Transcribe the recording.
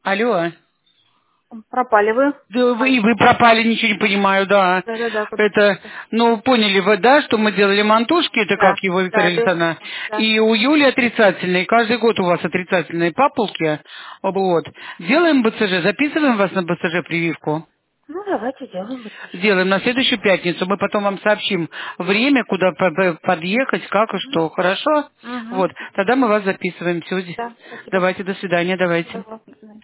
Алло. Пропали вы. Да вы пропали, ничего не понимаю, да. Да, Это, ну, поняли вы, да, что мы делали мантушки, это да, как его, Виктория да, Александровна, да. и у Юли отрицательные, каждый год у вас отрицательные папулки, вот. Делаем БЦЖ, записываем вас на БЦЖ прививку. Ну, давайте делаем БЦЖ. Сделаем на следующую пятницу, мы потом вам сообщим время, куда подъехать, как и Угу. что, хорошо? Угу. Вот, тогда мы вас записываем, все. Да, спасибо. Давайте, до свидания, давайте. До завтра.